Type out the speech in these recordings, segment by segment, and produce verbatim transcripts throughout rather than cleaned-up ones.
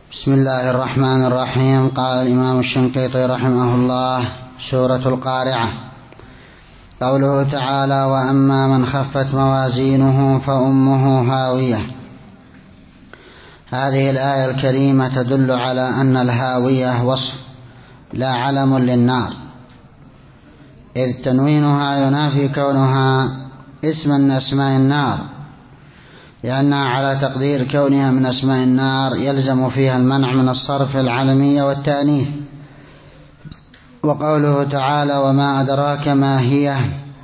بسم الله الرحمن الرحيم. قال الإمام الشنقيطي رحمه الله: سورة القارعة. قوله تعالى: وأما من خفت موازينه فأمه هاوية. هذه الآية الكريمة تدل على أن الهاوية وصف لا علم للنار، إذ تنوينها ينافي كونها اسما من أسماء النار، لأنها على تقدير كونها من أسماء النار يلزم فيها المنع من الصرف العلمية والتأنيث. وقوله تعالى: وما أدراك ما هي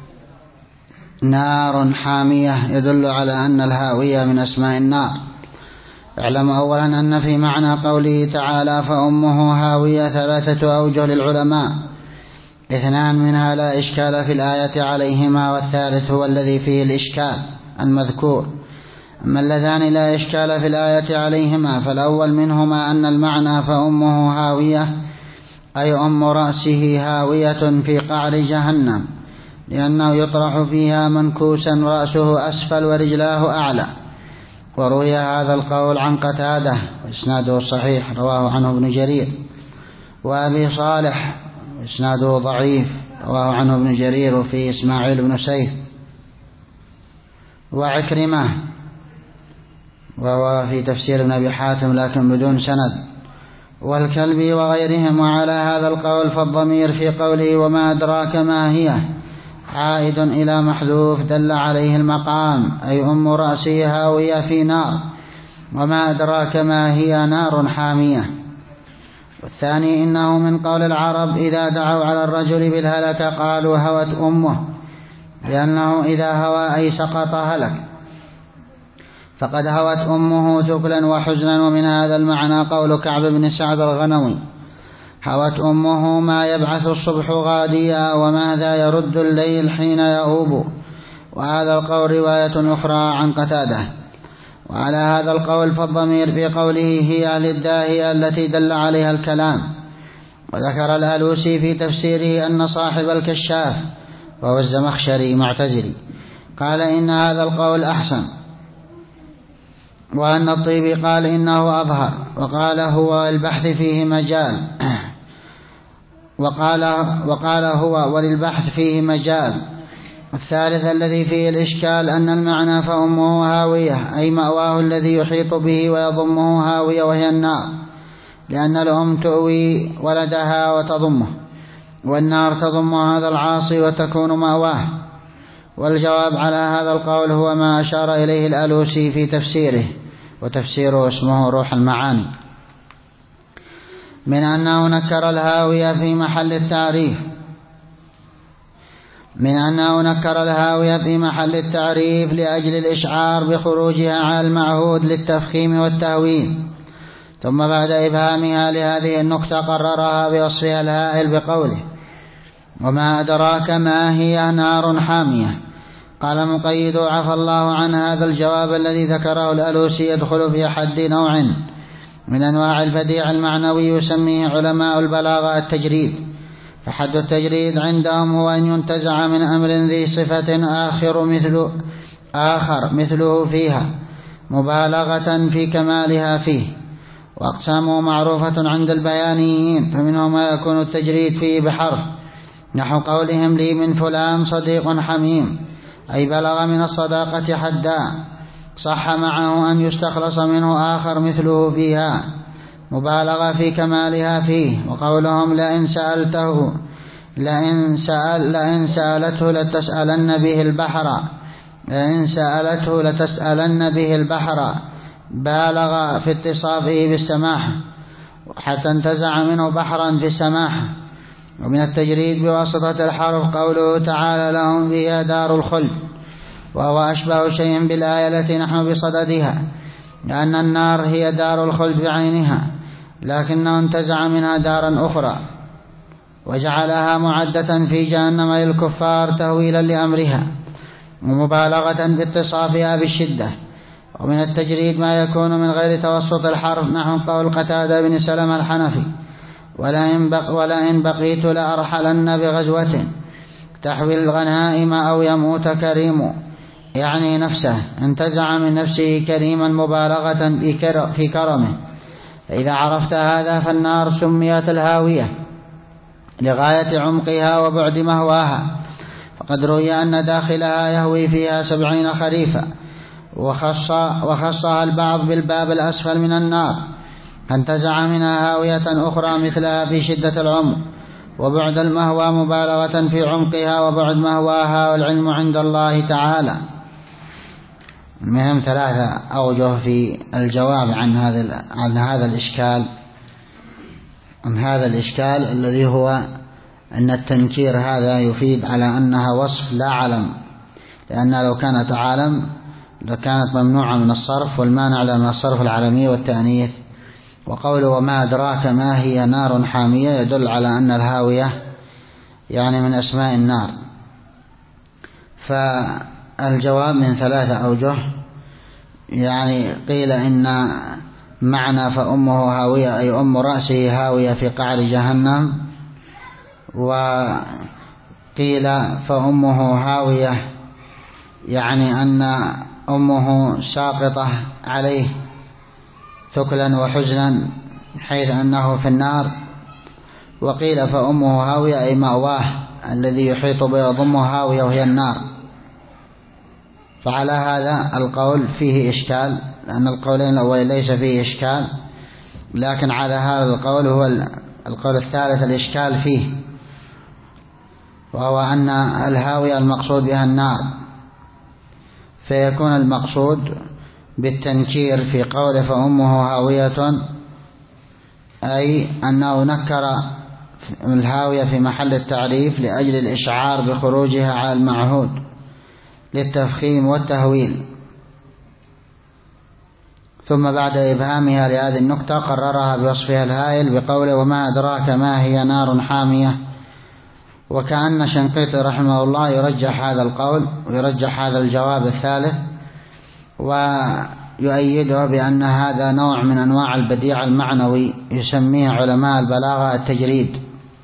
نار حامية، يدل على أن الهاوية من أسماء النار. اعلم أولا أن في معنى قوله تعالى فأمه هاوية ثلاثة أوجه للعلماء، اثنان منها لا إشكال في الآية عليهما، والثالث هو الذي فيه الإشكال المذكور. أما اللذان لا إشكال في الآية عليهما، فالأول منهما أن المعنى فأمه هاوية أي أم رأسه هاوية في قعر جهنم، لأنه يطرح فيها منكوسا رأسه أسفل ورجلاه أعلى. وروي هذا القول عن قتادة وإسناده صحيح، رواه عنه ابن جرير، وأبي صالح وإسناده ضعيف، رواه عنه ابن جرير وفيه إسماعيل بن سيف، وعكرمة وهو في تفسير ابن أبي حاتم لكن بدون سند، والكلبي وغيرهم. وعلى هذا القول فالضمير في قوله وما أدراك ما هي عائد إلى محذوف دل عليه المقام، أي أم رأسه هاوية في نار، وما أدراك ما هي نار حامية. والثاني إنه من قول العرب إذا دعوا على الرجل بالهلك قالوا هوت أمه، لأنه إذا هوى أي سقط هلك، فقد هوت أمه ثقلا وحزنا. ومن هذا المعنى قول كعب بن سعد الغنوي: هوت أمه ما يبعث الصبح غاديا، وماذا يرد الليل حين يؤوب. وهذا القول رواية أخرى عن قتادة. وعلى هذا القول فالضمير في قوله هي للداهية التي دل عليها الكلام. وذكر الألوسي في تفسيره أن صاحب الكشاف وهو الزمخشري معتزلي قال إن هذا القول أحسن، وأن الطيبي قال إنه أظهر، وقال هو البحث فيه مجال وقال, وقال هو وللبحث فيه مجال. الثالث الذي فيه الإشكال أن المعنى فأمه هاوية أي مأواه الذي يحيط به ويضمه هاوية وهي النار، لأن الأم تؤوي ولدها وتضمه، والنار تضم هذا العاصي وتكون مأواه. والجواب على هذا القول هو ما أشار إليه الألوسي في تفسيره، وتفسيره اسمه روح المعاني، من أنه نكر الهاوية في محل التعريف من أنه نكر الهاوية في محل التعريف لأجل الإشعار بخروجها على المعهود للتفخيم والتهويل، ثم بعد إبهامها لهذه النكتة قررها بوصفها الهائل بقوله وما أدراك ما هي نار حامية. قال مقيد عفى الله عن هذا الجواب الذي ذكره الألوسي يدخل في حد نوع من أنواع البديع المعنوي يسميه علماء البلاغة التجريد. فحد التجريد عندهم هو أن ينتزع من أمر ذي صفة آخر مثل آخر مثله فيها مبالغة في كمالها فيه. وأقسامه معروفة عند البيانيين، فمنهم ما يكون التجريد فيه بحرف، نحو قولهم لي من فلان صديق حميم، أي بلغ من الصداقة حدا، صح معه أن يستخلص منه آخر مثله فيها مبالغة في كمالها فيه. وقولهم لئن سألته لئن سأل لئن سألته لتسألن به البحر لئن سألته لتسألن به البحر بالغ في اتصافه بالسماحة، حتى انتزع منه بحرا في السماحة. ومن التجريد بواسطة الحرف قوله تعالى لهم فيها دار الخلد، وهو أشبه شيء بالآية التي نحن بصددها، لأن النار هي دار الخلد بعينها، لكنه انتزع منها دارا أخرى وجعلها معدة في جهنم للكفار تهويلا لأمرها ومبالغة باتصافها بالشدة. ومن التجريد ما يكون من غير توسط الحرف، نحو قول قتادة بن سلمة الحنفي ولئن, بق ولئن بقيت لأرحلن بغزوة تحوي الغنائم أو يموت كريم، يعني نفسه انتزع من نفسه كريما مبالغة في كرمه، فإذا عرفت هذا فالنار سميت الهاوية لغاية عمقها وبعد مهواها، فقد روي أن داخلها يهوي فيها سبعين خريفا، وخص وخصها البعض بالباب الأسفل من النار، فانتزع منها هاوية أخرى مثلها في شدة العمق وبعد المهوى مبالغة في عمقها وبعد مهواها، والعلم عند الله تعالى. المهم ثلاثة أوجه في الجواب عن هذا عن هذا الإشكال عن هذا الإشكال الذي هو أن التنكير هذا يفيد على أنها وصف لا علم، لأن لو كانت عالم لكانت ممنوعة من الصرف، والمانع من الصرف العلمي والتأنيث. وقوله وما أدراك ما هي نار حامية يدل على أن الهاوية يعني من أسماء النار. فالجواب من ثلاثة أوجه، يعني قيل إن معنى فأمه هاوية أي أم رأسه هاوية في قعر جهنم، وقيل فأمه هاوية يعني أن أمه ساقطة عليه ثقلا وحزنا حيث أنه في النار، وقيل فأمه هاوية أي مأواه الذي يحيط بيضمه هاوية وهي النار. فعلى هذا القول فيه إشكال، لأن القولين الأولين ليس فيه إشكال، لكن على هذا القول هو القول الثالث الإشكال فيه، وهو أن الهاوية المقصود بها النار، فيكون المقصود بالتنكير في قول فأمه هاوية أي أنه نكر الهاوية في محل التعريف لأجل الإشعار بخروجها على المعهود للتفخيم والتهويل، ثم بعد إبهامها لهذه النقطة قررها بوصفها الهائل بقوله وما أدراك ما هي نار حامية. وكأن شنقيطي رحمه الله يرجح هذا القول ويرجح هذا الجواب الثالث، ويؤيده بأن هذا نوع من أنواع البديع المعنوي يسميه علماء البلاغة التجريد.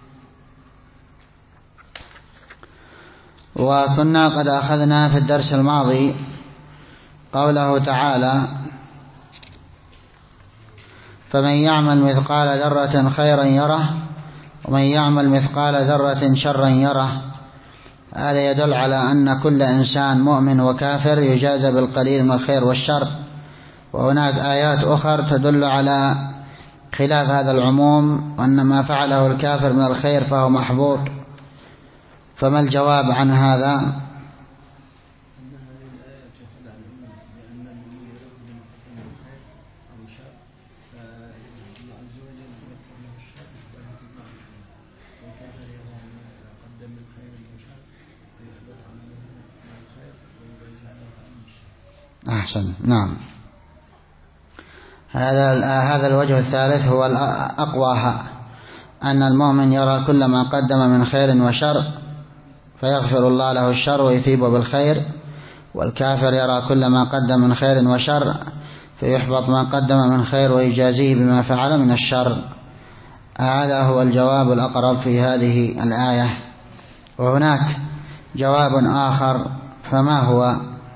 وكنا قد أخذنا في الدرس الماضي قوله تعالى فمن يعمل مثقال ذرة خيرا يره ومن يعمل مثقال ذرة شرا يره. هذا يدل على أن كل إنسان مؤمن وكافر يجازى بالقليل من الخير والشر، وهناك آيات أخرى تدل على خلاف هذا العموم، وأن ما فعله الكافر من الخير فهو محبوط. فما الجواب عن هذا؟ أحسن، نعم. هذا هذا الوجه الثالث هو الأقواها، أن المؤمن يرى كل ما قدم من خير وشر فيغفر الله له الشر ويثيبه بالخير، والكافر يرى كل ما قدم من خير وشر فيحبط ما قدم من خير ويجازيه بما فعل من الشر. هذا هو الجواب الأقرب في هذه الآية. وهناك جواب آخر، فما هو؟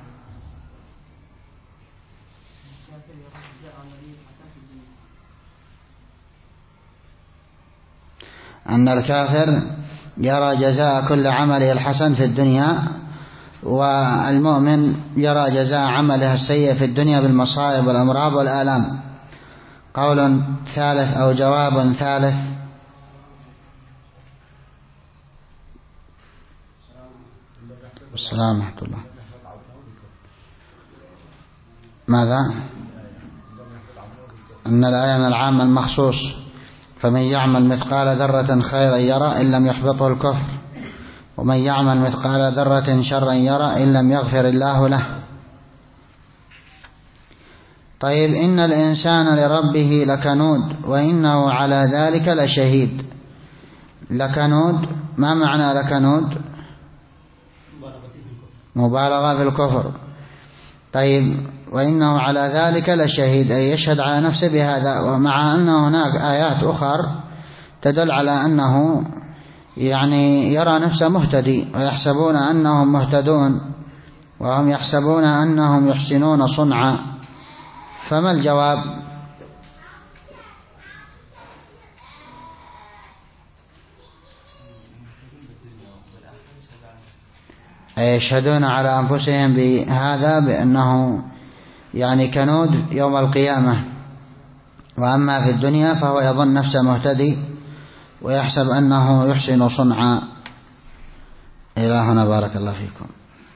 أن الكافر يرى جزاء كل عمله الحسن في الدنيا، والمؤمن يرى جزاء عمله السيء في الدنيا بالمصائب والأمراض والآلام. قول ثالث أو جواب ثالث. السلام ورحمة الله. ماذا؟ أن الآية من العام المخصوص، فمن يعمل مثقال ذرة خيرا يرى إن لم يحبطه الكفر، ومن يعمل مثقال ذرة شرا يرى إن لم يغفر الله له. طيب، إن الإنسان لربه لكنود وإنه على ذلك لشهيد. لكنود، ما معنى لكنود؟ مبالغة في الكفر. طيب، وإنه على ذلك لشهيد أي يشهد على نفسه بهذا، ومع أن هناك آيات أخرى تدل على أنه يعني يرى نفسه مهتدي، ويحسبون أنهم مهتدون وهم يحسبون أنهم يحسنون صنعا. فما الجواب؟ أي يشهدون على أنفسهم بهذا بأنه يعني كنود يوم القيامة. وأما في الدنيا فهو يظن نفسه مهتدي ويحسب أنه يحسن صنعا. إلى هنا بارك الله فيكم.